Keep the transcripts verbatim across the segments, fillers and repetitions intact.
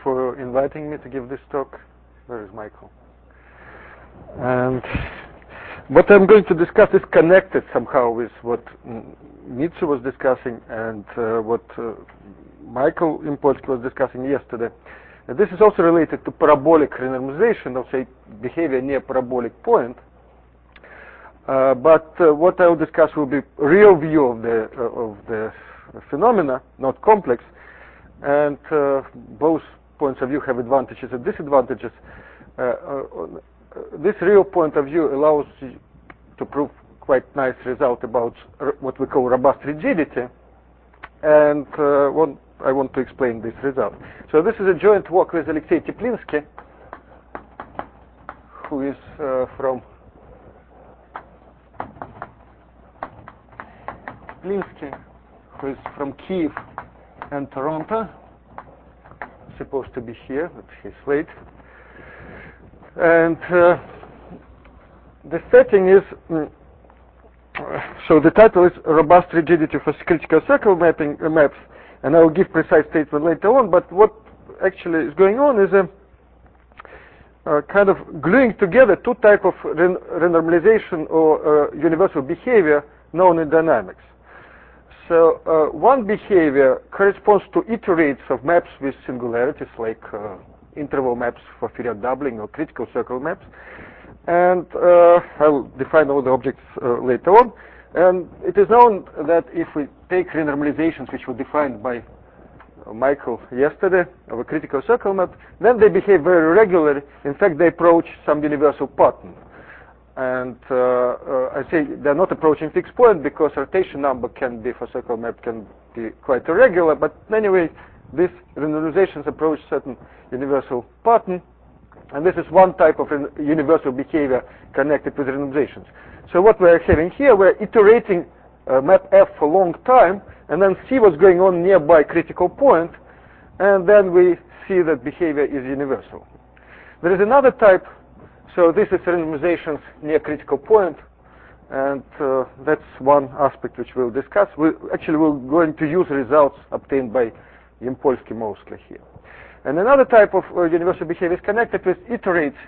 for inviting me to give this talk. Where is Michael? And what I'm going to discuss is connected somehow with what Mitsu was discussing and uh, what uh, Michael Impolsky was discussing yesterday. And this is also related to parabolic renormalization, of say behavior near parabolic point. Uh, but uh, what I will discuss will be real view of the uh, of the phenomena, not complex. And uh, both points of view have advantages and disadvantages. Uh, uh, this real point of view allows you to prove quite nice result about what we call robust rigidity, and uh, one, I want to explain this result. So this is a joint work with Alexei Teplinsky, who is uh, from Teplinsky, who is from Kiev and Toronto, supposed to be here, but he's late. And uh, the setting is, mm, so the title is Robust Rigidity for Critical Circle mapping uh, Maps, and I will give precise statement later on, but what actually is going on is a, a kind of gluing together two types of ren renormalization or uh, universal behavior known in dynamics. So uh, one behavior corresponds to iterates of maps with singularities, like uh, interval maps for Fourier doubling or critical circle maps. And uh, I'll define all the objects uh, later on. And it is known that if we take renormalizations, which were defined by uh, Michael yesterday, of a critical circle map, then they behave very regularly. In fact, they approach some universal pattern. And uh, uh, I say they're not approaching fixed point because rotation number can be, for circle map, can be quite irregular. But anyway, these renormalizations approach certain universal pattern. And this is one type of universal behavior connected with renormalizations. So what we're having here, we're iterating uh, map F for a long time, and then see what's going on nearby critical point, and then we see that behavior is universal. There is another type. So this is renormalizations near critical point, and uh, that's one aspect which we'll discuss. We actually we're going to use results obtained by Impolsky mostly here. And another type of uh, universal behavior is connected with iterates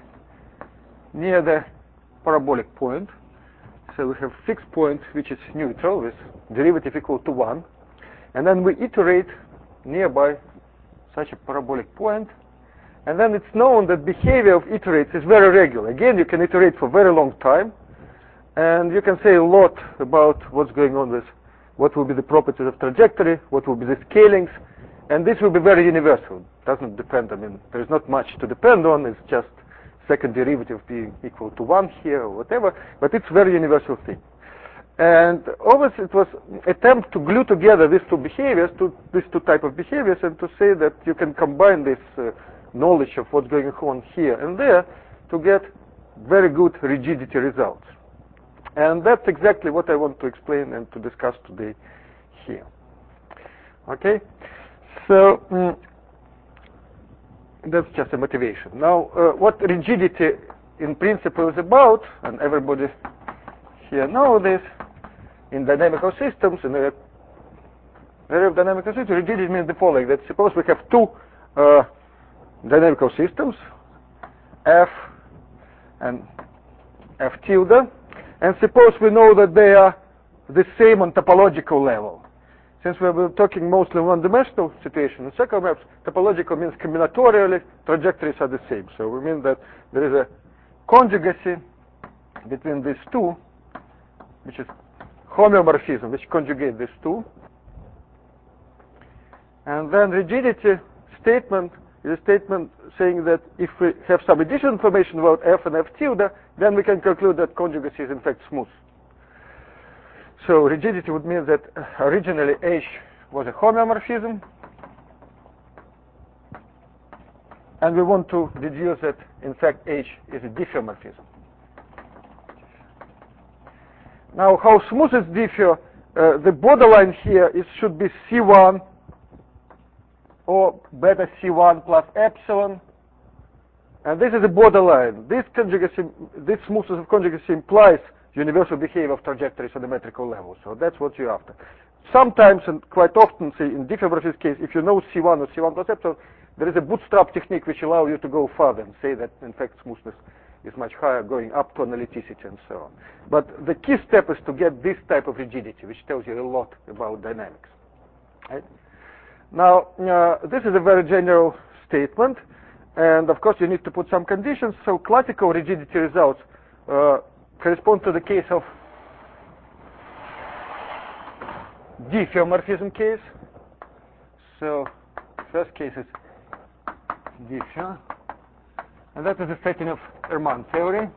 near the parabolic point. So we have fixed point which is neutral with derivative equal to one, and then we iterate nearby such a parabolic point. And then it's known that behavior of iterates is very regular. Again, you can iterate for a very long time, and you can say a lot about what's going on with what will be the properties of trajectory, what will be the scalings, and this will be very universal. It doesn't depend, I mean, there's not much to depend on, it's just second derivative being equal to one here or whatever, but it's a very universal thing. And always it was attempt to glue together these two behaviors, to these two type of behaviors, and to say that you can combine this uh, knowledge of what's going on here and there to get very good rigidity results. And that's exactly what I want to explain and to discuss today here. Okay? So, mm, that's just a motivation. Now, uh, what rigidity in principle is about, and everybody here knows this, in dynamical systems, in the area of dynamical systems, rigidity means the following, that suppose we have two uh, dynamical systems, F and F tilde, and suppose we know that they are the same on topological level. Since we were talking mostly one-dimensional situation in circle maps, topological means combinatorially trajectories are the same. So we mean that there is a conjugacy between these two, which is homeomorphism, which conjugate these two. And then rigidity statement is a statement saying that if we have some additional information about F and F tilde, then we can conclude that conjugacy is in fact smooth. So rigidity would mean that originally H was a homeomorphism, and we want to deduce that in fact H is a diffeomorphism. Now, how smooth is diffeo? Uh, the borderline here is should be C one or beta C one plus epsilon, and this is a borderline. This conjugacy, this smoothness of conjugacy implies universal behavior of trajectories on the metrical level. So that's what you're after. Sometimes, and quite often, say in diffeomorphism case, if you know C one or C one plus epsilon, there is a bootstrap technique which allows you to go further and say that, in fact, smoothness is much higher, going up to analyticity and so on. But the key step is to get this type of rigidity, which tells you a lot about dynamics. Right? Now, uh, this is a very general statement, and of course you need to put some conditions. So classical rigidity results uh, correspond to the case of diffeomorphism case. So first case is diffeom, and that is the setting of Hermann theory.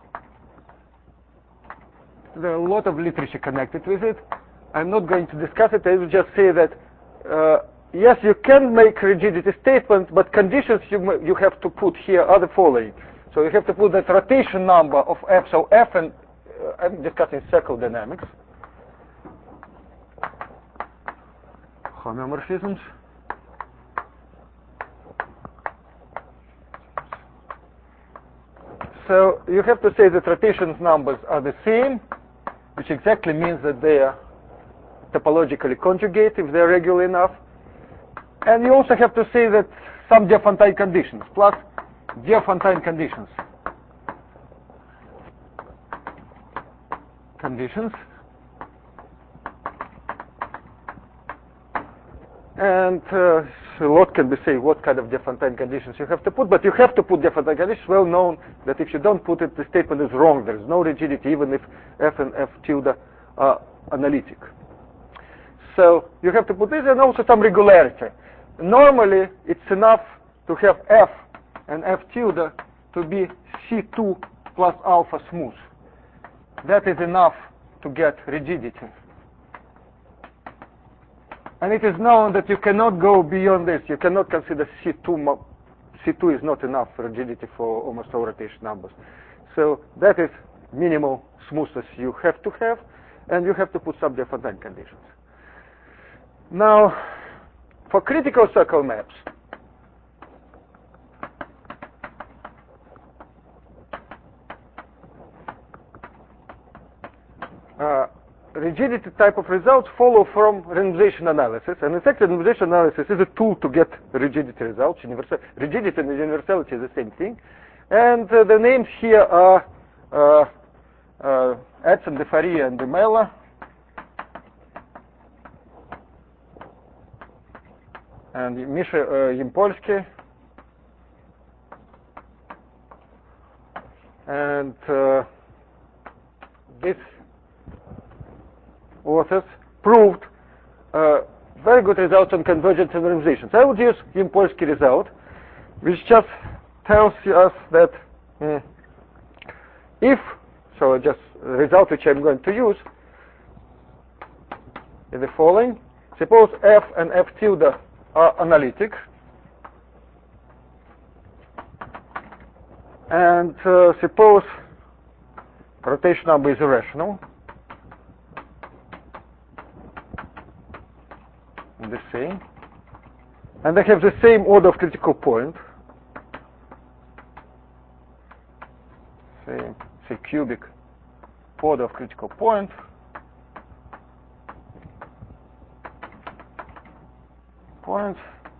There are a lot of literature connected with it. I'm not going to discuss it. I will just say that uh, yes, you can make rigidity statements, but conditions you you have to put here are the following. So you have to put that rotation number of F. So F, and uh, I'm discussing circle dynamics, homeomorphisms. So you have to say that rotation numbers are the same, which exactly means that they are topologically conjugate if they're regular enough. And you also have to say that some Diophantine conditions plus Diophantine conditions. Conditions. And uh, a lot can be said what kind of Diophantine conditions you have to put, but you have to put Diophantine conditions. Well known that if you don't put it, the statement is wrong. There is no rigidity, even if F and F tilde are analytic. So you have to put this, and also some regularity. Normally, it's enough to have F and F tilde to be C two plus alpha smooth. That is enough to get rigidity. And it is known that you cannot go beyond this. You cannot consider C two. C two is not enough for rigidity for almost all rotation numbers. So that is minimal smoothness you have to have, and you have to put some Diophantine conditions. Now, for critical circle maps, uh, rigidity type of results follow from randomization analysis. And in fact, randomization analysis is a tool to get rigidity results. Universal, rigidity and universality is the same thing. And uh, the names here are uh, uh, Edson, De Faria, and De Mella. And Misha uh, Yampolsky. And uh, this authors proved uh, very good results on convergence and randomizations. I would use Yampolsky result, which just tells us that mm, if, so just the result which I'm going to use is the following. Suppose F and F tilde are analytic, and uh, suppose rotation number is irrational, the same, and they have the same order of critical point, same, say cubic order of critical point, points,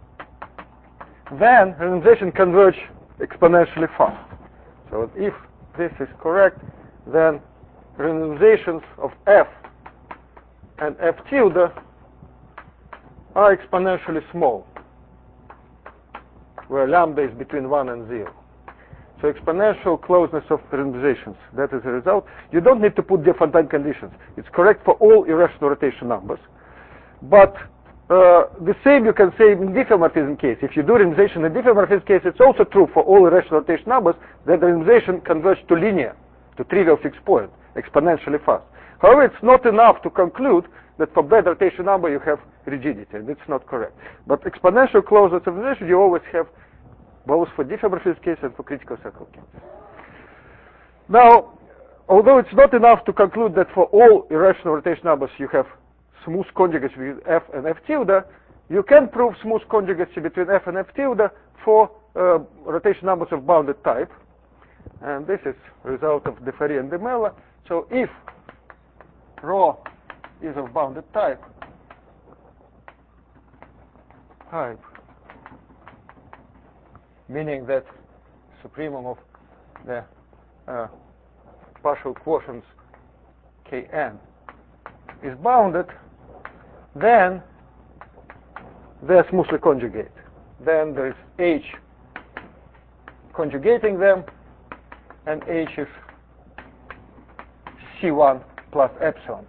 then randomization converge exponentially fast. So if this is correct, then randomizations of F and F tilde are exponentially small, where lambda is between one and zero. So exponential closeness of randomizations, that is the result. You don't need to put Diophantine conditions. It's correct for all irrational rotation numbers. But uh, the same you can say in diffeomorphism case. If you do randomization in diffeomorphism case, it's also true for all irrational rotation numbers that the randomization converges to linear, to trivial fixed point, exponentially fast. However, it's not enough to conclude that for bad rotation number you have rigidity, and it's not correct. But exponential closeness of randomization you always have, both for diffeomorphism case and for critical circle case. Now, although it's not enough to conclude that for all irrational rotation numbers you have smooth conjugacy with F and F tilde, you can prove smooth conjugacy between F and F tilde for uh, rotation numbers of bounded type. And this is result of De Faria and De Mella. So if rho is of bounded type, type meaning that supremum of the uh, partial quotients Kn is bounded, then they're smoothly conjugate. Then there is H conjugating them, and H is C one plus epsilon.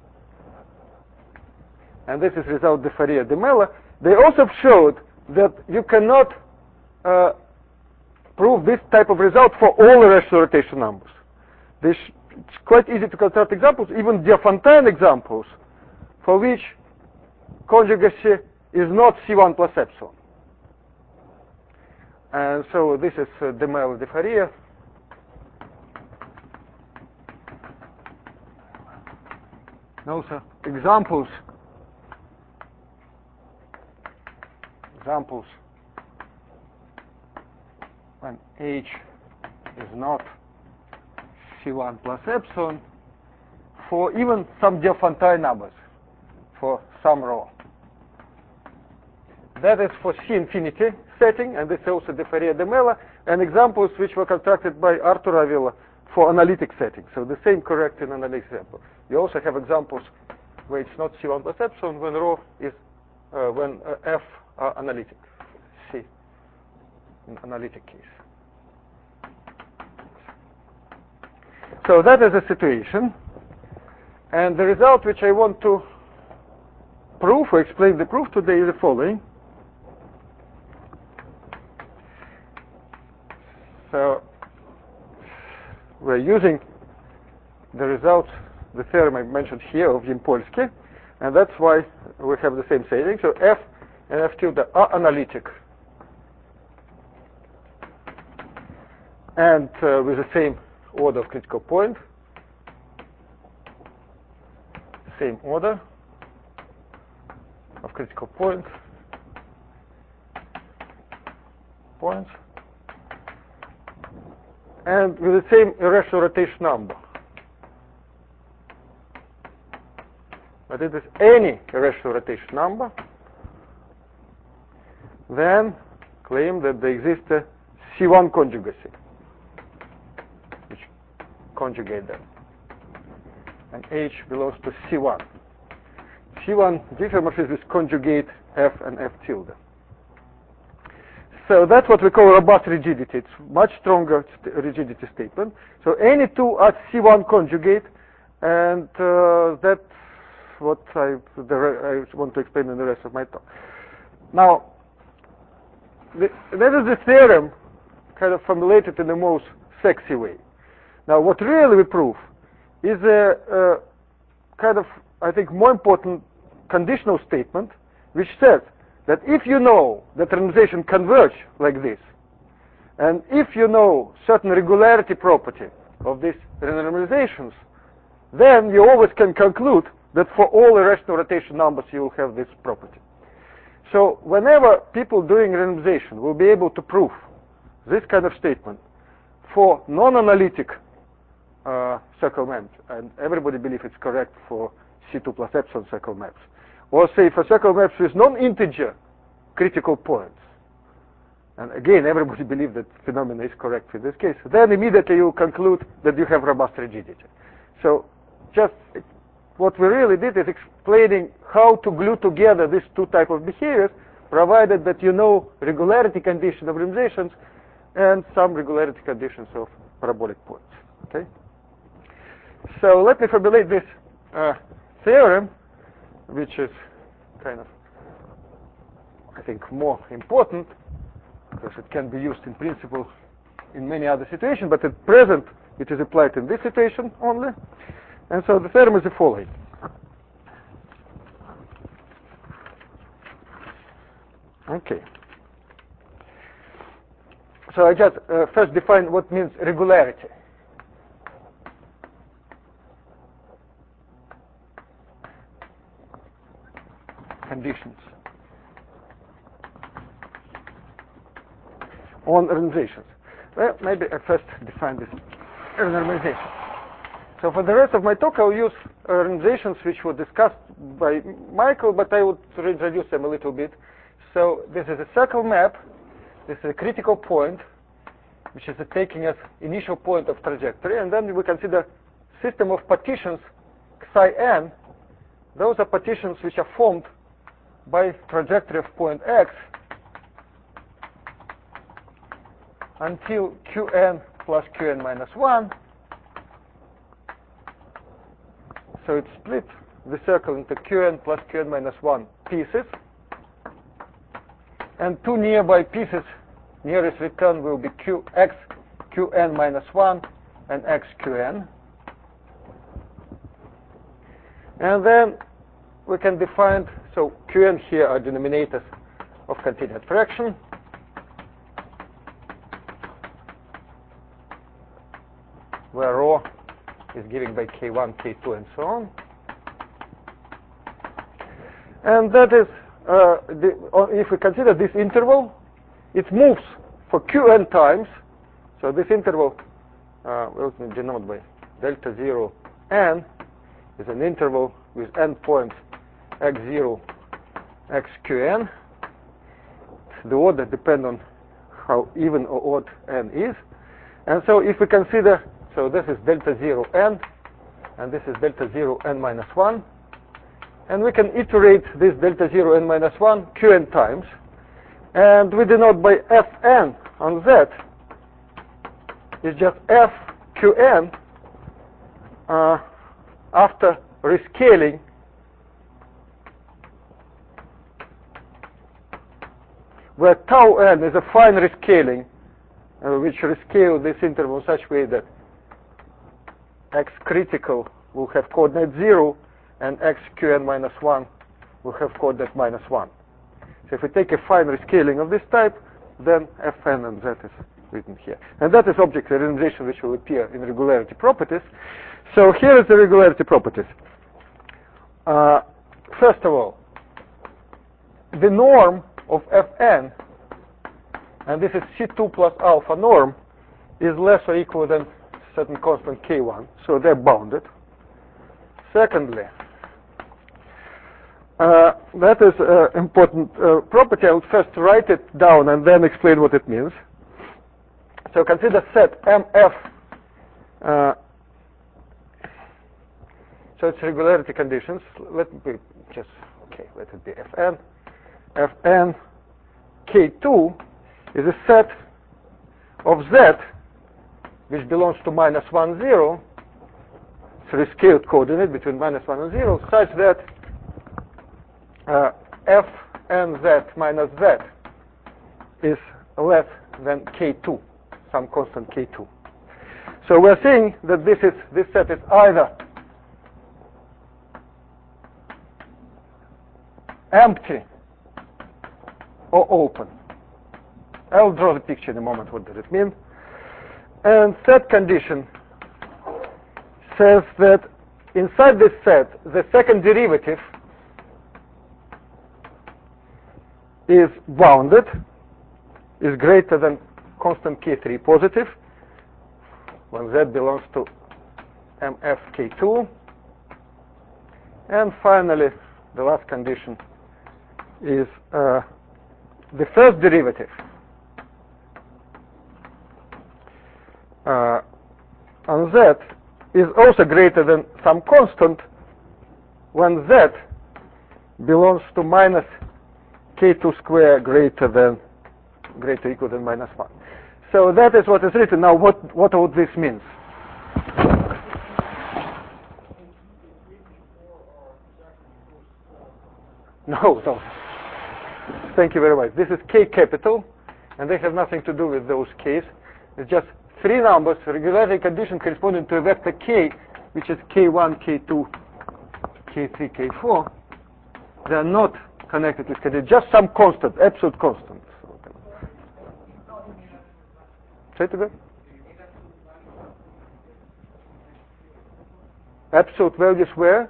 And this is result de Fourier de Mella. They also showed that you cannot uh, prove this type of result for all irrational rotation numbers. This, it's quite easy to construct examples, even Diophantine examples, for which conjugacy is not C one plus epsilon. And so this is uh, de Mella de Fourier. And also examples, examples when H is not C one plus epsilon for even some Diophantine numbers, for some rho. That is for C infinity setting, and this is also de Fourier de Mella, and examples which were constructed by Arthur Avila for analytic settings. So the same correct in analytic example. You also have examples where it's not C one plus epsilon when rho is uh, when uh, F are analytic, C in analytic case. So that is the situation, and the result which I want to prove or explain the proof today is the following. So we're using the result, the theorem I mentioned here of Yampolsky, and that's why we have the same setting. So F and F tilde are analytic, and uh, with the same order of critical point, same order of critical point points, and with the same irrational rotation number. But it is any irrational rotation number, then claim that there exists a C one conjugacy, which conjugate them, and H belongs to C one. C one diffeomorphism is conjugate F and F tilde. So that's what we call robust rigidity. It's much stronger st rigidity statement. So any two are C one conjugate, and uh, that's what I, the, I want to explain in the rest of my talk. Now, the, that is the theorem kind of formulated in the most sexy way. Now, what really we prove is a, a kind of, I think, more important conditional statement, which says that if you know that randomization converge like this, and if you know certain regularity property of these randomizations, then you always can conclude that for all irrational rotation numbers you will have this property. So whenever people doing randomization will be able to prove this kind of statement for non-analytic uh, circle maps, and everybody believes it's correct for C two plus epsilon circle maps, or say for circle maps with non-integer critical points, and again everybody believes that phenomena is correct in this case, then immediately you conclude that you have robust rigidity. So just what we really did is explaining how to glue together these two types of behaviors, provided that you know regularity condition of randomizations and some regularity conditions of parabolic points. Okay. So let me formulate this uh, theorem, which is kind of, I think, more important because it can be used in principle in many other situations, but at present it is applied in this situation only. And so the theorem is the following. Okay. So I just uh, first define what means regularity. Conditions on randomizations. Well, maybe I first define this randomization. So for the rest of my talk, I'll use uh, randomizations which were discussed by Michael, but I would reintroduce them a little bit. So this is a circle map This is a critical point, which is taking as initial point of trajectory, and then we consider system of partitions psi n. Those are partitions which are formed by trajectory of point x until qn plus qn minus one. So it splits the circle into qn plus qn minus one pieces, and two nearby pieces, nearest return will be qx qn minus one and x qn. And then we can define, so qn here are denominators of continued fraction. Where rho is given by k one, k two, and so on. And that is, uh, the, if we consider this interval, it moves for qn times. So this interval, uh, let me denote by delta zero n, is an interval with n points x zero, x qn. The order depends on how even or odd n is. And so if we consider, so this is delta zero n, and this is delta zero n minus one. And we can iterate this delta zero n minus one qn times. And we denote by fn on z is just f qn uh, after rescaling where tau n is a fine rescaling, uh, which rescale this interval in such way that x critical will have coordinate zero and x qn minus one will have coordinate minus one. So if we take a fine rescaling of this type, then fn and z is written here. And that is object renormalization which will appear in regularity properties. So here is the regularity properties. Uh, first of all, the norm of fn, and this is C two plus alpha norm, is less or equal than certain constant k one, so they're bounded. Secondly, uh, that is an important uh, property. I will first write it down and then explain what it means. So consider set mf. Uh, so it's regularity conditions. Let me just, okay, let it be fn. Fn k two is a set of z which belongs to minus one, zero. It's a rescaled coordinate between minus one and zero, such that uh, f n z minus z is less than k two, some constant k two. So we're saying that this is this set is either empty or open. I'll draw the picture in a moment. What does it mean? And third condition says that inside this set, the second derivative is bounded, is greater than constant k three positive, when z belongs to mf k two. And finally, the last condition is uh, the first derivative uh, on z is also greater than some constant when z belongs to minus k two square greater than greater or equal than minus one. So that is what is written. Now what what all this means? No, no. Thank you very much. This is k capital, and they have nothing to do with those k's. It's just three numbers, regularity condition corresponding to a vector k, which is k one, k two, k three, k four. They are not connected with k. They're just some constant, absolute constant. Say it again. Absolute values where?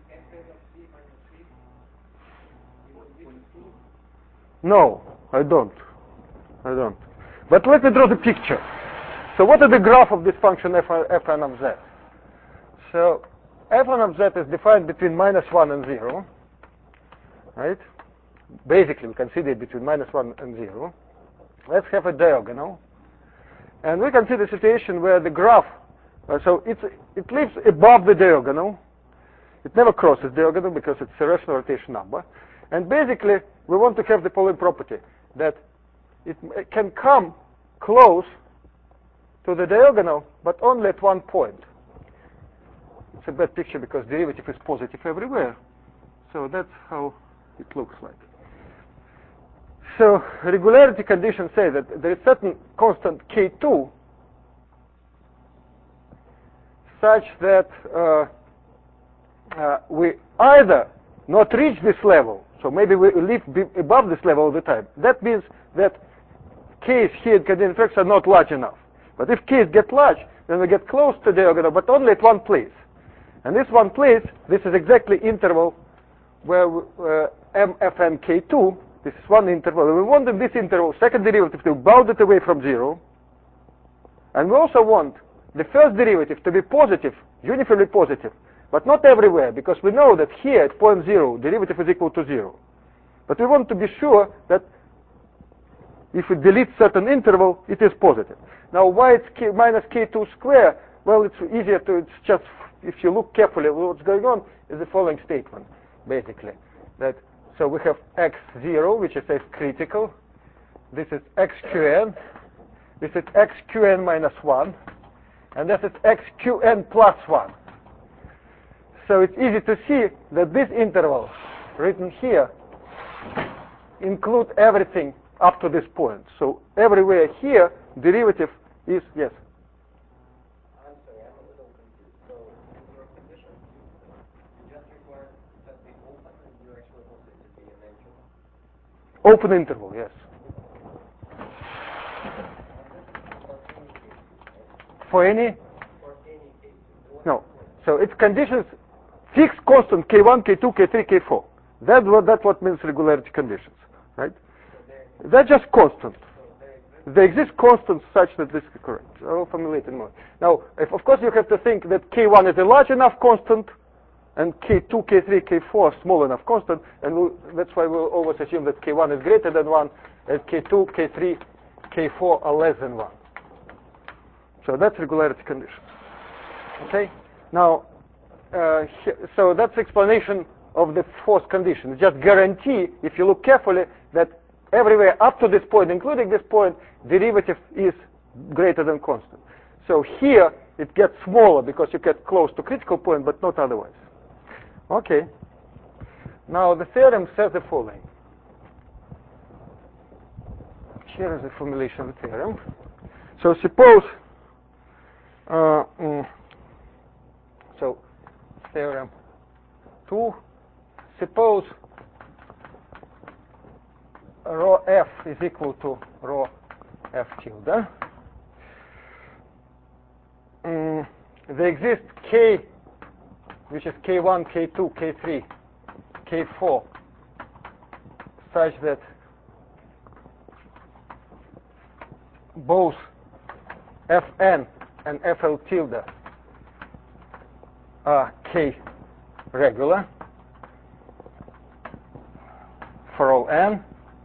No, I don't. I don't. But let me draw the picture. So what is the graph of this function f, fn of z? So fn of z is defined between minus one and zero. Right? Basically, we consider it between minus one and zero. let's have a diagonal. And we can see the situation where the graph, uh, so it's, it lives above the diagonal. It never crosses diagonal because it's a rational rotation number. And basically, we want to have the following property, that it can come close to the diagonal, but only at one point. It's a bad picture because derivative is positive everywhere. So that's how it looks like. So regularity conditions say that there is certain constant K two such that uh, uh, we either not reach this level, so maybe we live above this level all the time. That means that K's here in coordinate vectors are not large enough. But if K's get large, then we get close to the diagonal, but only at one place. And this one place, this is exactly interval where uh, M F N K two, this is one interval, and we want in this interval second derivative to be bounded away from zero. And we also want the first derivative to be positive, uniformly positive, but not everywhere, because we know that here at point zero, derivative is equal to zero. But we want to be sure that if we delete certain interval, it is positive. Now, why it's K, minus K two square? Well, it's easier to, it's just, if you look carefully, what's going on is the following statement, basically. That, so we have x zero, which is S critical. This is xqn. This is xqn minus one. And this is xqn plus one. So it's easy to see that this interval written here include everything up to this point. So everywhere here, derivative is, yes? I'm sorry, I'm a little confused. So in your condition, you just require that be open, and you actually want it to be an interval? Open interval, yes. For any? For any case. No. So it's conditions, fixed constant K one, K two, K three, K four. That's what, that's what means regularity conditions, right? So they're just constant. So they exist constants such that this is correct. I'll formulate in more. Now, if, of course, you have to think that K one is a large enough constant, and K two, K three, K four are small enough constant, and we'll, that's why we'll always assume that K one is greater than one, and K two, K three, K four are less than one. So that's regularity conditions. Okay? Now, uh, so that's explanation of the fourth condition. Just guarantee, if you look carefully, that everywhere up to this point, including this point, derivative is greater than constant. So here it gets smaller because you get close to critical point, but not otherwise. Okay. Now the theorem says the following. Here is the formulation of the theorem. So suppose, uh, mm, so theorem two, suppose rho f is equal to rho f tilde. Mm, there exists k, which is K one, K two, K three, K four, such that both Fn and Fl tilde are K regular for all n.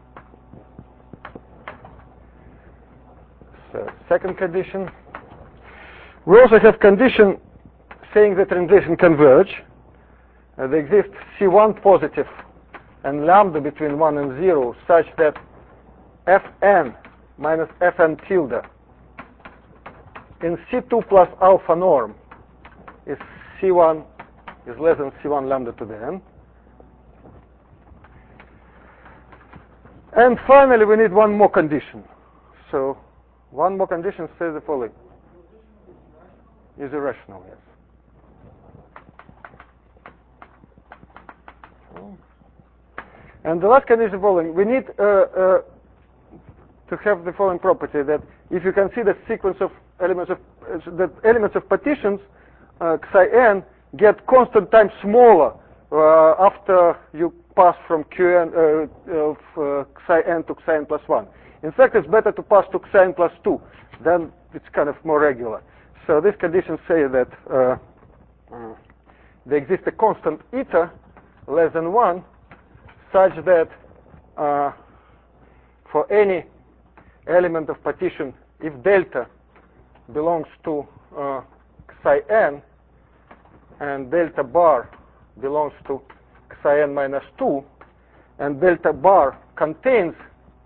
So second condition. We also have condition saying that translation converge. Uh, there exists C one positive and lambda between one and zero such that Fn minus Fn tilde in C two plus alpha norm is C one is less than C one lambda to the n. And finally, we need one more condition. So one more condition says the following. Is irrational, yes. And the last condition is the following. We need uh, uh, to have the following property, that if you can see the sequence of elements of uh, that elements of partitions uh, psi n get constant time smaller uh, after you pass from Qn uh, of uh, psi n to psi n plus one. In fact, it's better to pass to psi n plus two. Then it's kind of more regular. So these conditions say that uh, uh, there exists a constant eta less than one, such that uh, for any element of partition, if delta belongs to uh, psi n and delta bar belongs to psi n minus two, and delta bar contains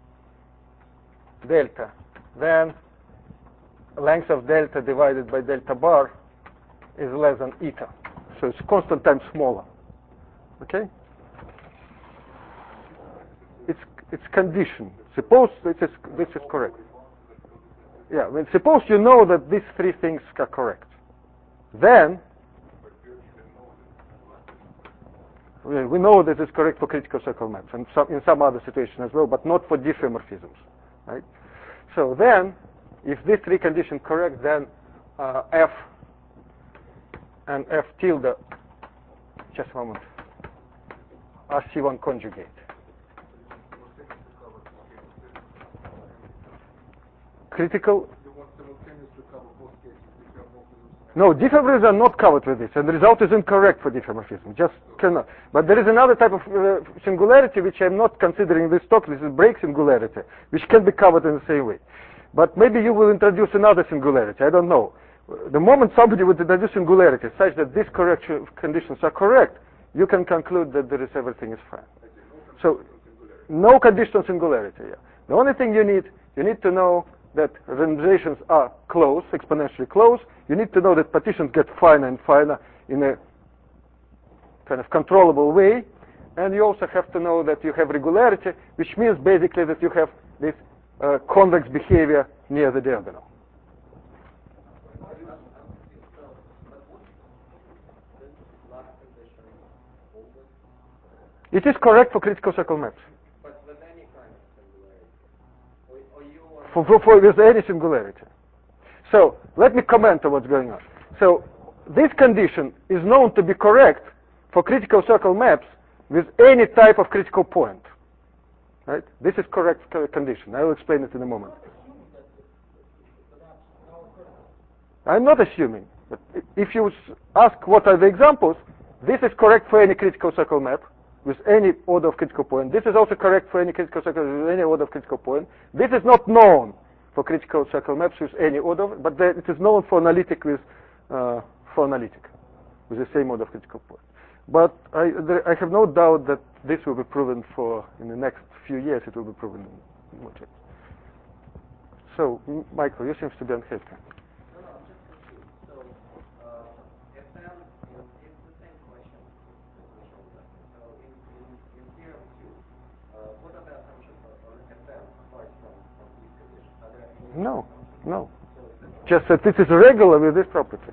delta, then length of delta divided by delta bar is less than eta. So it's constant times smaller. Okay? It's it's condition. Suppose this is this is correct. Yeah, I mean, suppose you know that these three things are correct. Then we we know that it's correct for critical circle maps and some, in some other situation as well, but not for diffeomorphisms, right? So then, if these three conditions correct, then uh, F and F tilde, just a moment, are C one conjugate. Critical. No, diffeomorphisms are not covered with this, and the result is incorrect for diffeomorphism. Just cannot. But there is another type of uh, singularity which I'm not considering in this talk. This is break singularity, which can be covered in the same way. But maybe you will introduce another singularity. I don't know. The moment somebody would introduce singularity such that these correction conditions are correct, you can conclude that there is everything is fine. So, no conditional singularity. Yeah. The only thing you need, you need to know that randomizations are close, exponentially close. You need to know that partitions get finer and finer in a kind of controllable way. And you also have to know that you have regularity, which means basically that you have this uh, convex behavior near the diagonal. It is correct for critical circle maps. But with any kind of singularity? Or, or you want For, for, for with any singularity. So let me comment on what's going on. So this condition is known to be correct for critical circle maps with any type of critical point. Right? This is correct condition. I will explain it in a moment. I'm not assuming, but if you ask what are the examples, this is correct for any critical circle map with any order of critical point. This is also correct for any critical circle with any order of critical point. This is not known for critical circle maps with any order, but it is known for analytic with uh, for analytic with the same order of critical point. But I, there, I have no doubt that this will be proven for in the next few years. It will be proven in more ways. So, M Michael, you seem to be unhappy. No, no, I'm just confused. So, uh, F M is, it's the same question. So, in, in, in theorem two, uh, what are the assumptions on F M apart from, from these conditions? Are there any No, assumptions? no. So Just that this is regular with this property.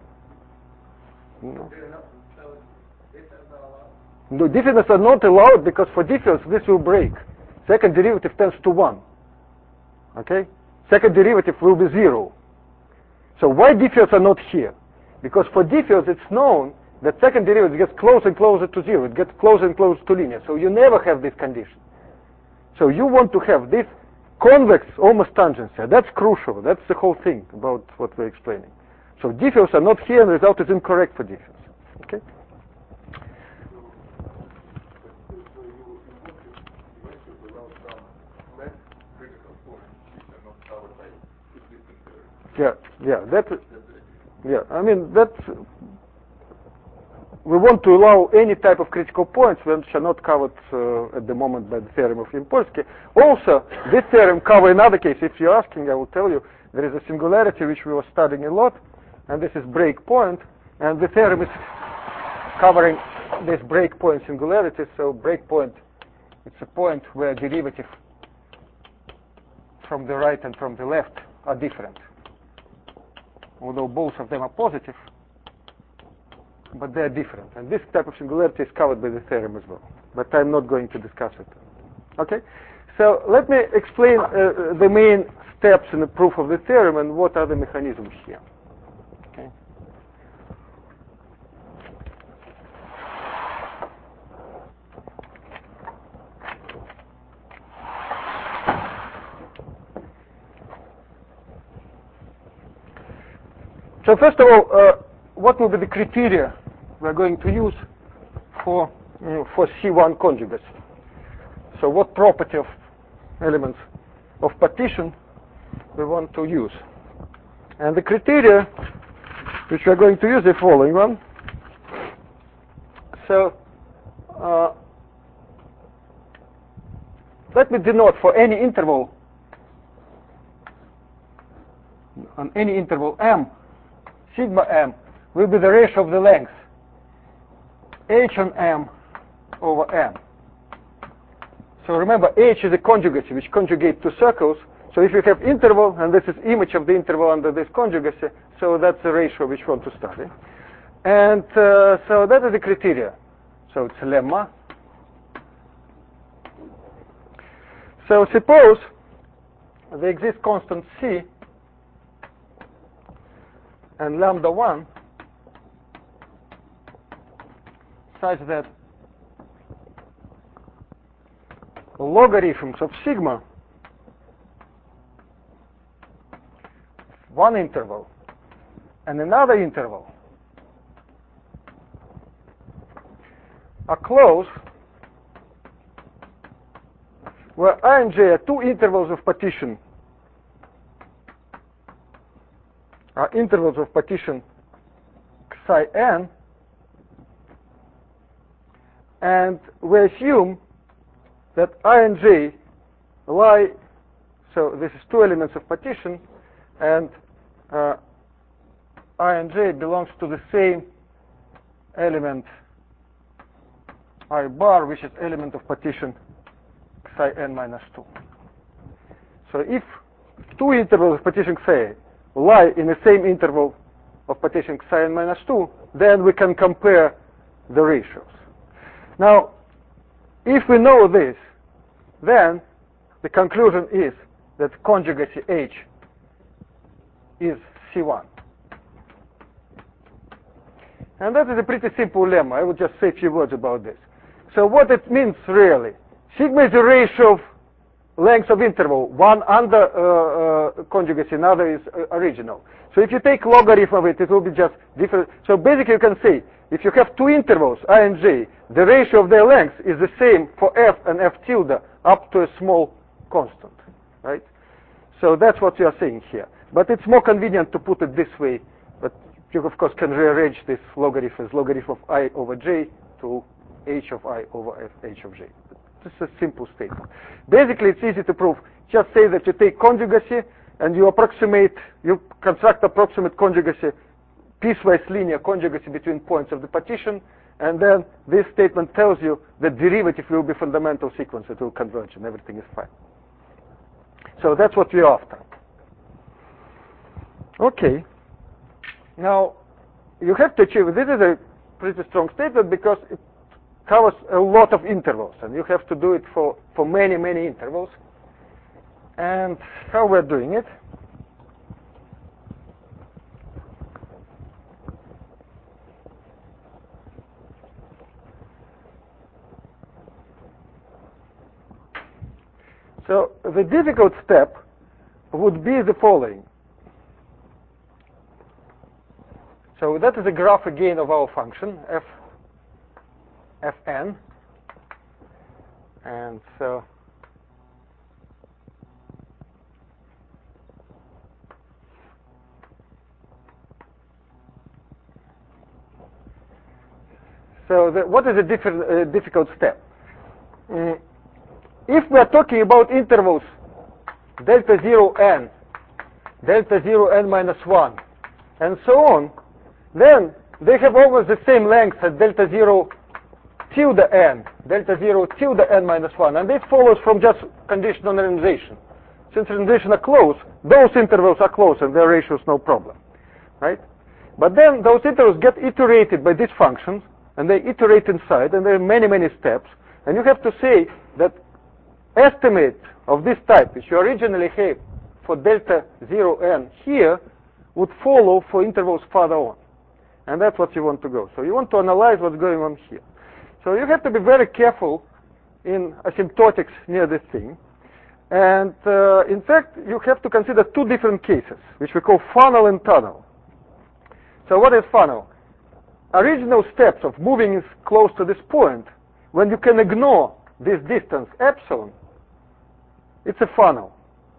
No. they're not, so difference are allowed? No, differences are not allowed because for difference this will break. Second derivative tends to one. Okay? Second derivative will be zero. So why differences are not here? Because for difference it's known that second derivative gets closer and closer to zero. It gets closer and closer to linear. So you never have this condition. So you want to have this convex almost tangency. That's crucial. That's the whole thing about what we're explaining. So differences are not here and the result is incorrect for difference. Okay? Yeah, yeah, that, yeah. I mean that we want to allow any type of critical points which are not covered uh, at the moment by the theorem of Yampolsky. Also, this theorem covers another case. If you're asking, I will tell you there is a singularity which we were studying a lot, and this is break point, and the theorem is covering this break point singularity. So break point, it's a point where derivative from the right and from the left are different, although both of them are positive, but they are different. And this type of singularity is covered by the theorem as well, but I'm not going to discuss it. Okay? So let me explain uh, the main steps in the proof of the theorem and what are the mechanisms here. Okay? So first of all, uh, what will be the criteria we're going to use for uh, for C one conjugates? So what property of elements of partition we want to use. And the criteria which we are going to use the following one. So uh, let me denote for any interval, on any interval m, sigma m will be the ratio of the length h on m over m. So remember, h is a conjugacy which conjugate to circles. So if you have interval, and this is image of the interval under this conjugacy, so that's the ratio which we want to study. And uh, so that is the criteria. So it's a lemma. So suppose there exists constant c and lambda one such that logarithms of sigma, one interval and another interval, are closed where I and j are two intervals of partition, are intervals of partition psi n, and we assume that I and j lie, so this is two elements of partition, and uh, I and j belongs to the same element I bar, which is element of partition psi n minus two. So if two intervals of partition psi lie in the same interval of partition psi n minus two, then we can compare the ratios. Now, if we know this, then the conclusion is that conjugacy H is C one. And that is a pretty simple lemma. I will just say a few words about this. So what it means really, sigma is the ratio of lengths of interval, one under uh, uh, conjugacy, another is uh, original. So if you take logarithm of it, it will be just different. So basically you can say, if you have two intervals, I and j, the ratio of their lengths is the same for f and f tilde up to a small constant, right? So that's what we are saying here. But it's more convenient to put it this way, but you of course can rearrange this logarithm as logarithm of I over j to h of I over f h of j. This is a simple statement. Basically it's easy to prove. Just say that you take conjugacy and you approximate, you construct approximate conjugacy, piecewise linear conjugacy between points of the partition, and then this statement tells you that derivative will be fundamental sequence, it will converge and everything is fine. So that's what we're after. Okay. Now, you have to achieve, this is a pretty strong statement because it covers a lot of intervals, and you have to do it for, for many, many intervals. And how we're doing it? So the difficult step would be the following. So that is a graph again of our function, f, fn. And so So the, what is a different, uh, difficult step? Mm, if we are talking about intervals delta zero n, delta zero n minus one, and so on, then they have always the same length as delta zero tilde n, delta zero tilde n minus one, and this follows from just conditional randomization. Since randomization are close, those intervals are close and their ratios no problem, right? But then those intervals get iterated by these functions, and they iterate inside, and there are many, many steps, and you have to say that estimate of this type, which you originally had for delta zero n here, would follow for intervals further on. And that's what you want to go. So you want to analyze what's going on here. So you have to be very careful in asymptotics near this thing. And uh, in fact, you have to consider two different cases, which we call funnel and tunnel. So what is funnel? Original steps of moving is close to this point, when you can ignore this distance epsilon, it's a funnel.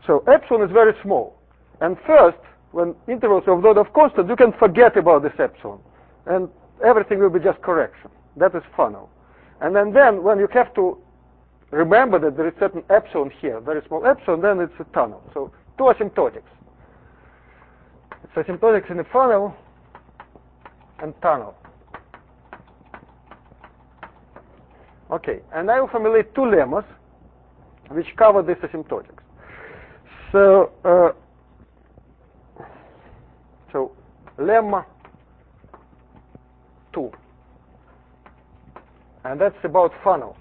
So epsilon is very small. And first, when intervals are of the order of constant, you can forget about this epsilon. And everything will be just correction. That is funnel. And then, then when you have to remember that there is certain epsilon here, very small epsilon, then it's a tunnel. So two asymptotics. It's asymptotics in the funnel and tunnel. Okay, and I will formulate two lemmas which cover this asymptotics. So, uh, so lemma two, and that's about funnel.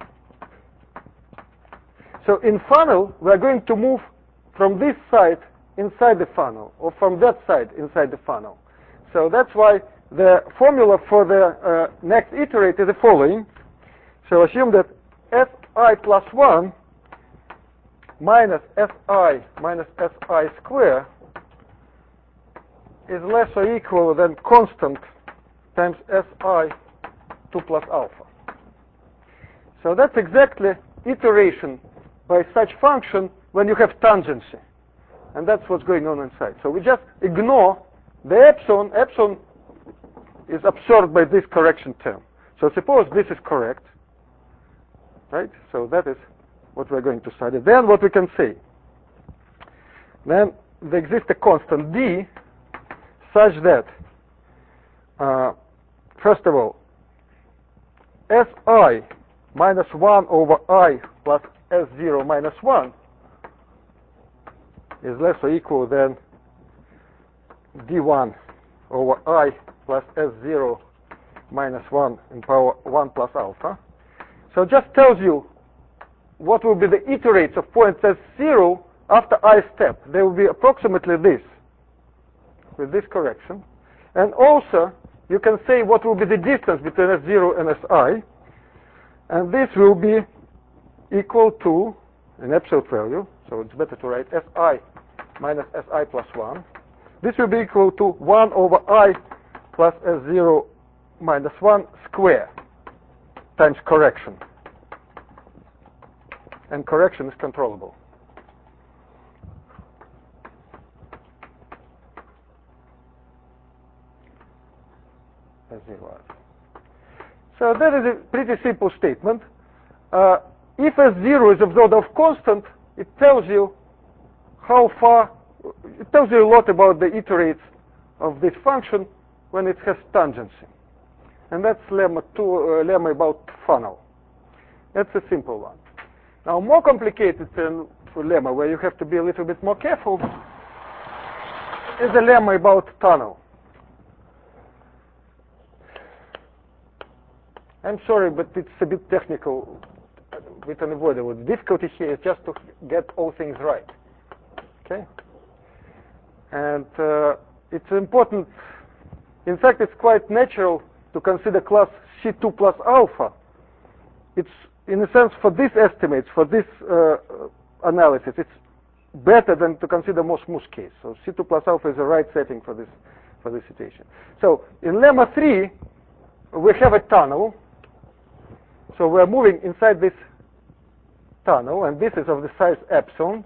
So in funnel, we are going to move from this side inside the funnel, or from that side inside the funnel. So that's why the formula for the uh, next iterate is the following. So assume that Si plus one minus Si minus Si square is less or equal than constant times Si two plus alpha. So that's exactly iteration by such function when you have tangency. And that's what's going on inside. So we just ignore the epsilon. Epsilon is absorbed by this correction term. So suppose this is correct, right? So that is what we're going to study. Then what we can say, then there exists a constant d such that, uh, first of all, Si minus one over I plus S zero minus one is less or equal than d one over I plus S zero minus one in power one plus alpha. So it just tells you what will be the iterates of points S zero after I step. They will be approximately this, with this correction. And also, you can say what will be the distance between S zero and Si. And this will be equal to an absolute value. So it's better to write Si minus Si plus one. This will be equal to one over I plus S zero minus one square times correction. And correction is controllable. S zero. So that is a pretty simple statement. Uh, if S zero is of the order of constant, it tells you how far, it tells you a lot about the iterates of this function when it has tangency. And that's lemma two, uh, lemma about funnel. That's a simple one. Now, more complicated than lemma, where you have to be a little bit more careful, is a lemma about tunnel. I'm sorry, but it's a bit technical, with unavoidable. The difficulty here is just to get all things right. Okay? And uh, it's important, in fact, it's quite natural to consider class C two plus alpha. It's, in a sense, for these estimates, for this uh, analysis, it's better than to consider more smooth case. So C two plus alpha is the right setting for this, for this situation. So in lemma three, we have a tunnel. So we're moving inside this tunnel, and this is of the size epsilon.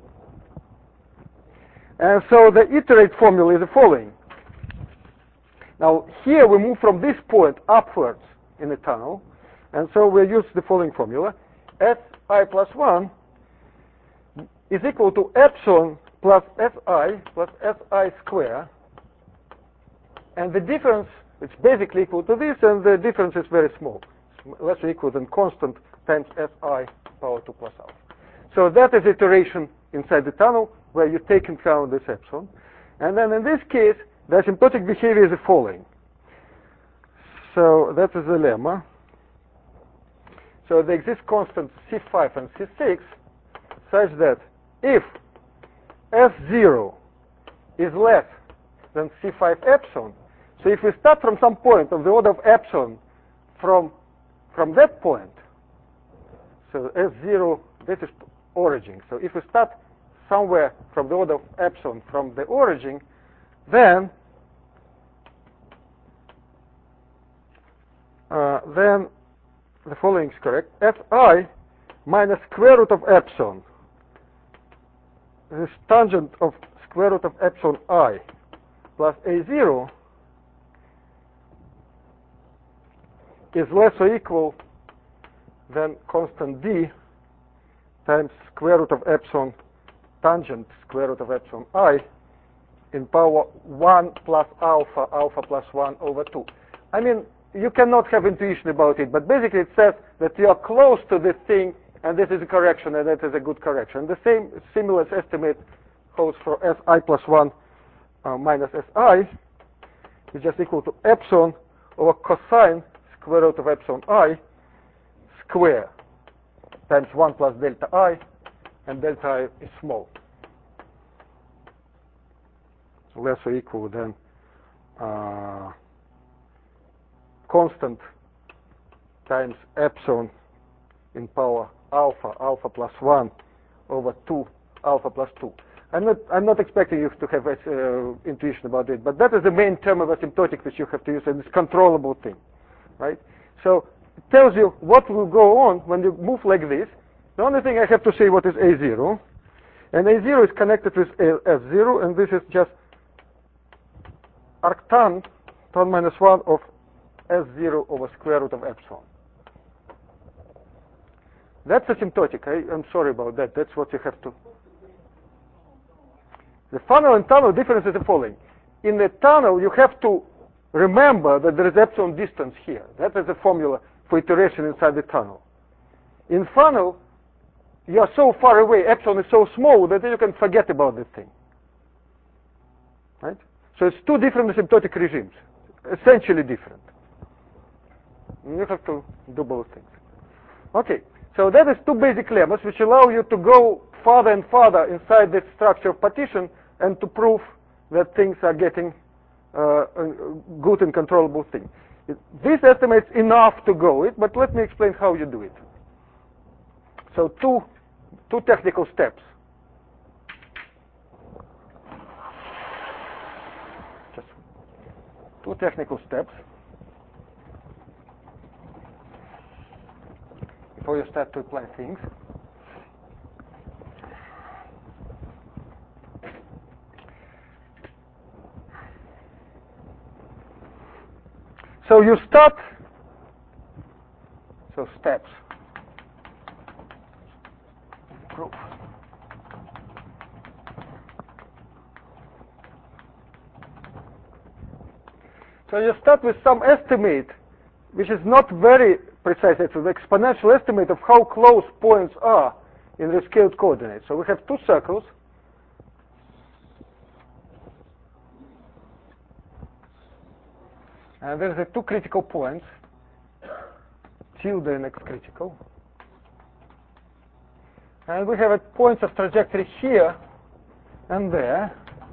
And so the iterate formula is the following. Now here we move from this point upwards in the tunnel, and so we use the following formula. Si plus one is equal to epsilon plus Si plus Si square, and the difference, it's basically equal to this, and the difference is very small. It's less or equal than constant times Si power two plus alpha. So that is iteration inside the tunnel where you take into account this epsilon. And then in this case, the asymptotic behavior is the following. So that is the lemma. So there exist constants C five and C six such that if S zero is less than C five epsilon, so if we start from some point of the order of epsilon from, from that point, so S zero, this is origin. So if we start somewhere from the order of epsilon from the origin, then uh, then the following is correct. Fi minus square root of epsilon this tangent of square root of epsilon I plus a zero is less or equal than constant d times square root of epsilon tangent square root of epsilon I in power one plus alpha, alpha plus one over two. I mean, you cannot have intuition about it, but basically it says that you are close to this thing, and this is a correction, and that is a good correction. The same simulus estimate holds for Si plus one uh, minus Si, is just equal to epsilon over cosine square root of epsilon I square times one plus delta I, and delta I is small. Less or equal than uh, constant times epsilon in power alpha, alpha plus one over two, alpha plus two. I'm not, I'm not expecting you to have uh, intuition about it, but that is the main term of asymptotic which you have to use, and it's controllable thing, right? So it tells you what will go on when you move like this. The only thing I have to say what is A zero, and A zero is connected with S zero, and this is just arctan tan minus one of S zero over square root of epsilon. That's asymptotic. I, I'm sorry about that. That's what you have to. The funnel and tunnel difference is the following. In the tunnel, you have to remember that there is epsilon distance here. That is the formula for iteration inside the tunnel. In funnel, you are so far away, epsilon is so small that you can forget about the thing. Right? So it's two different asymptotic regimes, essentially different. You have to do both things. Okay, so that is two basic lemmas which allow you to go farther and farther inside this structure of partition and to prove that things are getting uh, a good and controllable thing. It, this estimates enough to go it, but let me explain how you do it. So two, two technical steps. Just two technical steps before you start to apply things. So you start, so steps, proof. So you start with some estimate, which is not very precise. It's an exponential estimate of how close points are in the scaled coordinates. So we have two circles. And there's the two critical points, tilde and x critical. And we have a points of trajectory here and there.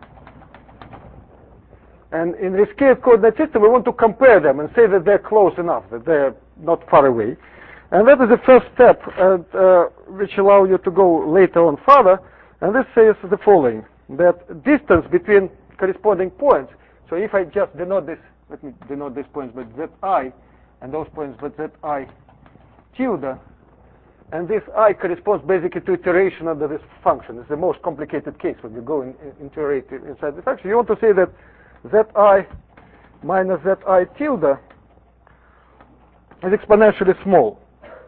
And in the scaled coordinate system, we want to compare them and say that they're close enough, that they're not far away. And that is the first step, and, uh, which allow you to go later on further. And this says the following, that distance between corresponding points, so if I just denote this, let me denote these points with zi, and those points with zi tilde, and this I corresponds basically to iteration under this function. It's the most complicated case when you go in, in, iterate inside the function. You want to say that zi minus zi tilde is exponentially small.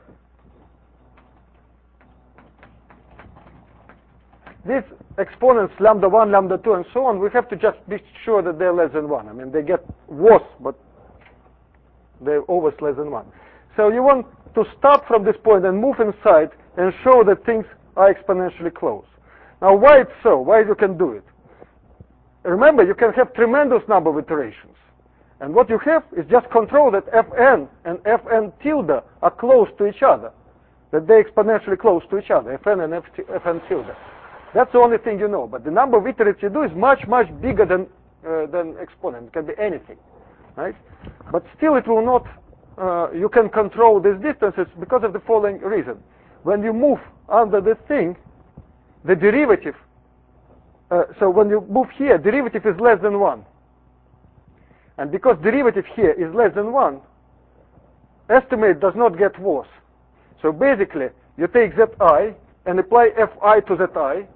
These exponents, lambda one, lambda two, and so on, we have to just be sure that they're less than one. I mean, they get worse, but they're always less than one. So you want to start from this point and move inside and show that things are exponentially close. Now, why it's so? Why you can do it? Remember, you can have tremendous number of iterations. And what you have is just control that Fn and Fn tilde are close to each other, that they're exponentially close to each other, Fn and Fn tilde. That's the only thing you know. But the number of iterations you do is much, much bigger than uh, than exponent. It can be anything, right? But still, it will not. Uh, you can control these distances because of the following reason: when you move under this thing, the derivative. Uh, so when you move here, derivative is less than one, and because derivative here is less than one, estimate does not get worse. So basically, you take zi and apply fi to zi.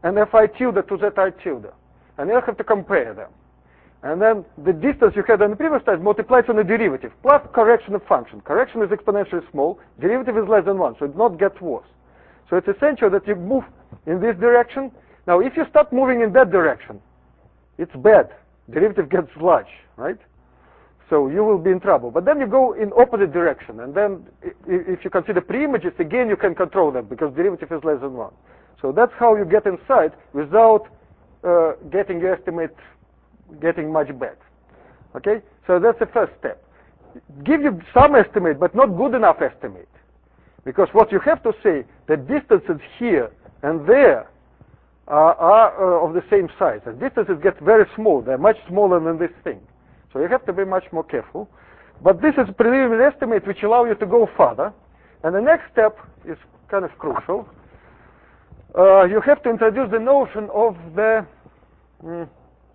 and fi tilde to zi tilde. And you have to compare them. And then the distance you had on the previous slide multiplies on the derivative, plus correction of function. Correction is exponentially small, derivative is less than one, so it not gets worse. So it's essential that you move in this direction. Now, if you start moving in that direction, it's bad. Derivative gets large, right? So you will be in trouble. But then you go in opposite direction, and then if you consider pre-images, again, you can control them because derivative is less than one. So that's how you get inside without uh, getting your estimate getting much bad. Okay? So that's the first step. Give you some estimate, but not good enough estimate. Because what you have to say, the distances here and there are, are uh, of the same size. The distances get very small. They're much smaller than this thing. So you have to be much more careful. But this is a preliminary estimate which allow you to go further. And the next step is kind of crucial. Uh, you have to introduce the notion of the... Mm,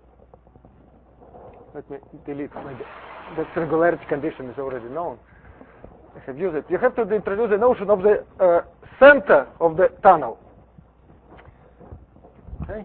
let me delete maybe. That regularity condition is already known. I have used it. You have to introduce the notion of the uh, center of the tunnel. Okay.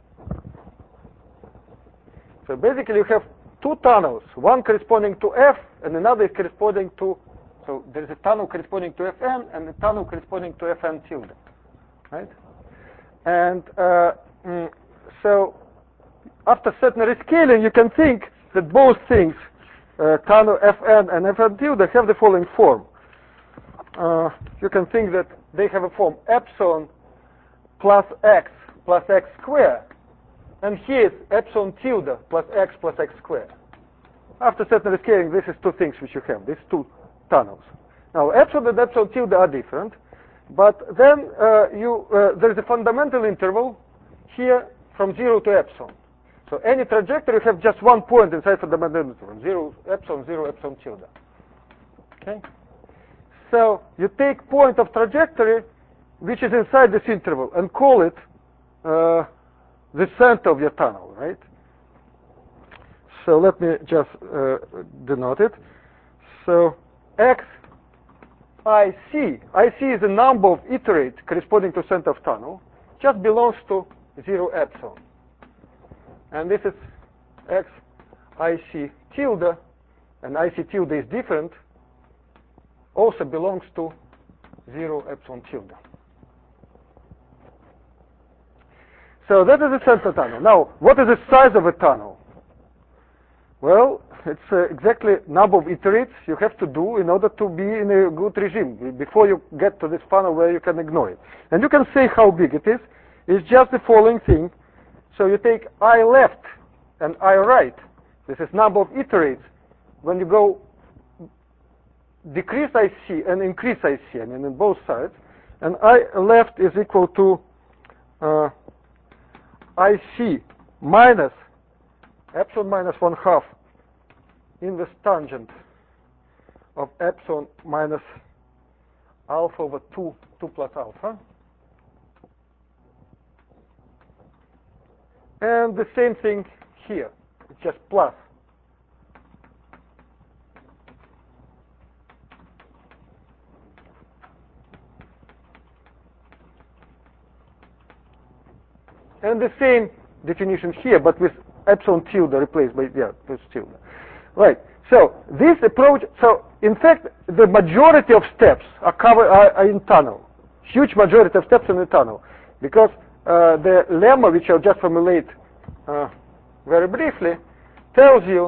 So basically you have two tunnels, one corresponding to F and another is corresponding to, so there is a tunnel corresponding to Fn and a tunnel corresponding to Fn tilde, right? And uh, mm, so after certain rescaling, you can think that both things, uh, tunnel Fn and Fn tilde, have the following form. Uh, you can think that they have a form epsilon plus x plus x squared. And here is epsilon tilde plus x plus x squared. After certain rescaling, this is two things which you have, these two tunnels. Now, epsilon and epsilon tilde are different, but then uh, you, uh, there is a fundamental interval here from zero to epsilon. So any trajectory, you have just one point inside fundamental interval, zero epsilon, zero epsilon tilde. Okay? So you take point of trajectory, which is inside this interval, and call it uh, the center of your tunnel, right? So let me just uh, denote it. So x I C, I C is the number of iterates corresponding to center of tunnel, just belongs to zero epsilon. And this is x I C tilde, and I C tilde is different, also belongs to zero epsilon tilde. So that is the center tunnel. Now, what is the size of a tunnel? Well, it's uh, exactly number of iterates you have to do in order to be in a good regime before you get to this funnel where you can ignore it. And you can say how big it is. It's just the following thing. So you take I left and I right. This is number of iterates. When you go decrease I C and increase I C, I mean in both sides. And I left is equal to uh, I C minus epsilon minus one half inverse tangent of epsilon minus alpha over two, two plus alpha. And the same thing here, it's just plus. And the same definition here, but with epsilon tilde replaced by, yeah, with tilde. Right, so this approach, so in fact, the majority of steps are covered are, are in tunnel. Huge majority of steps in the tunnel. Because uh, the lemma, which I'll just formulate uh, very briefly, tells you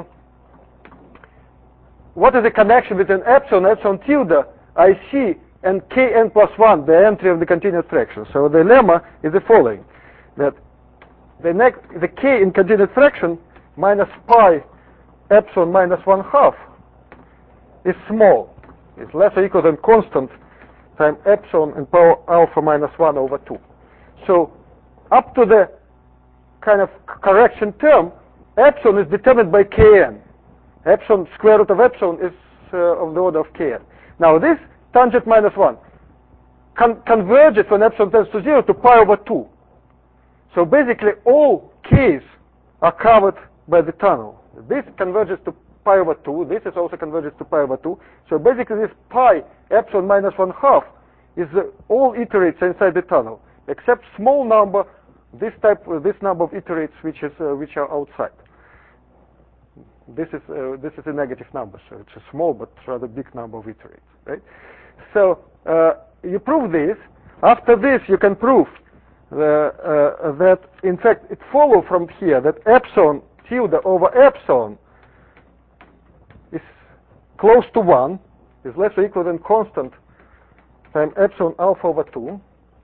what is the connection between epsilon, epsilon tilde, I C, and kn plus one, the entry of the continuous fraction. So the lemma is the following, that the, next, the k in continuous fraction minus pi epsilon minus one half is small. It's less or equal than constant times epsilon and power alpha minus one over two. So up to the kind of correction term, epsilon is determined by kn. Epsilon, square root of epsilon is uh, of the order of kn. Now this tangent minus one con converges when epsilon tends to zero to pi over two. So basically all k's are covered by the tunnel. This converges to pi over two. This is also converges to pi over two. So basically this pi epsilon minus one half is uh, all iterates inside the tunnel, except small number this type, uh, this number of iterates which is uh, which are outside. This is uh, this is a negative number, so it's a small but rather big number of iterates, right? So uh, you prove this. After this, you can prove the, uh, that in fact it follows from here that epsilon tilde over epsilon is close to one, is less or equal than constant times epsilon alpha over two.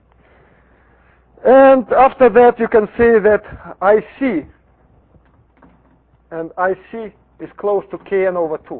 And after that, you can say that I C and I C is close to Kn over two.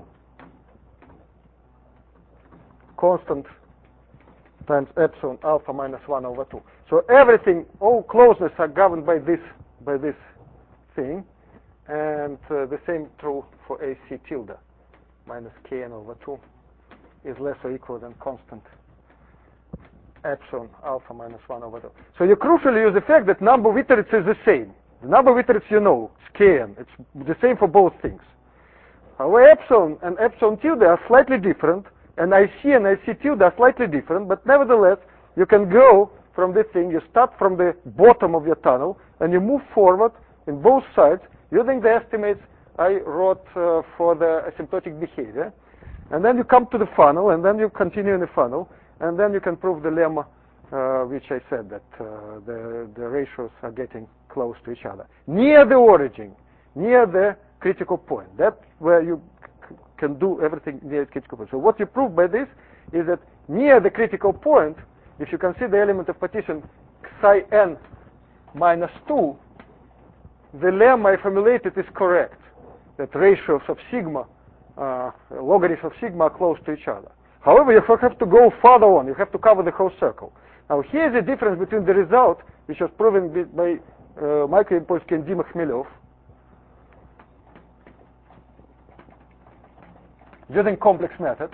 Constant times epsilon alpha minus one over two. So everything, all closeness are governed by this by this thing, and uh, the same true for A C tilde minus Kn over two is less or equal than constant epsilon alpha minus one over two. So you crucially use the fact that number of iterates is the same. The number of iterates you know, it's Kn. It's the same for both things. However, epsilon and epsilon tilde are slightly different, and I C and I C tilde are slightly different, but nevertheless, you can go from this thing, you start from the bottom of your tunnel, and you move forward in both sides using the estimates I wrote uh, for the asymptotic behavior. And then you come to the funnel, and then you continue in the funnel, and then you can prove the lemma, uh, which I said, that uh, the, the ratios are getting close to each other. Near the origin, near the critical point. That's where you c can do everything near the critical point. So what you prove by this is that near the critical point, if you consider the element of partition psi n minus two, the lemma I formulated is correct, that ratios of sigma, uh, logarithms of sigma are close to each other. However, you have to go further on. You have to cover the whole circle. Now, here's the difference between the result, which was proven by uh, Michael Yampolsky and Dima Khmelov, using complex method.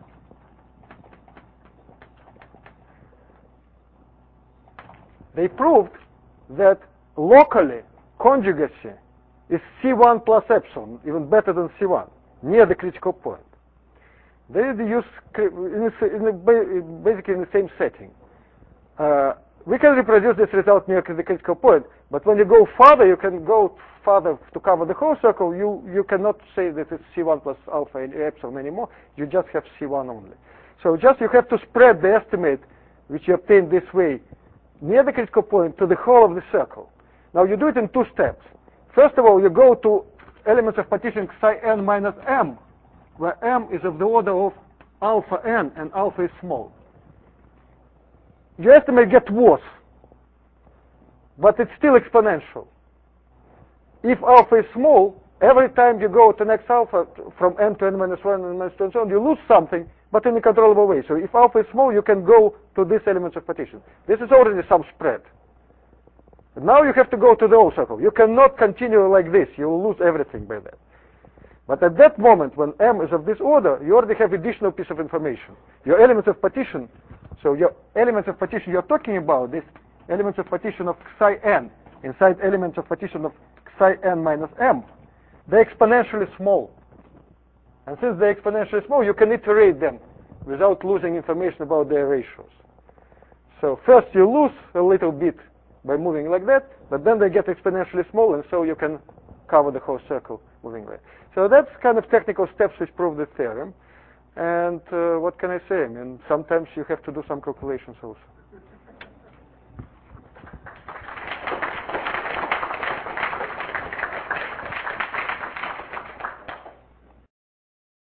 They proved that locally conjugacy is C one plus epsilon, even better than C one, near the critical point. They use in the, in the, basically in the same setting. Uh, we can reproduce this result near the critical point, but when you go further, you can go further to cover the whole circle. You you cannot say that it's C one plus alpha and epsilon anymore. You just have C one only. So just you have to spread the estimate, which you obtain this way, near the critical point to the whole of the circle. Now you do it in two steps. First of all, you go to elements of partition psi n minus m, where m is of the order of alpha n and alpha is small. Your estimate gets worse, but it's still exponential. If alpha is small, every time you go to next alpha from n to n minus one and minus two and so on, you lose something, but in a controllable way. So if alpha is small, you can go to these elements of partition. This is already some spread. But now you have to go to the whole circle. You cannot continue like this. You will lose everything by that. But at that moment, when m is of this order, you already have additional piece of information. Your elements of partition, so your elements of partition you're talking about, this elements of partition of psi n, inside elements of partition of psi n minus m, they're exponentially small. And since they're exponentially small, you can iterate them without losing information about their ratios. So first you lose a little bit by moving like that, but then they get exponentially small, and so you can cover the whole circle moving like that. So that's kind of technical steps which prove the theorem. And uh, what can I say? I mean, sometimes you have to do some calculations also.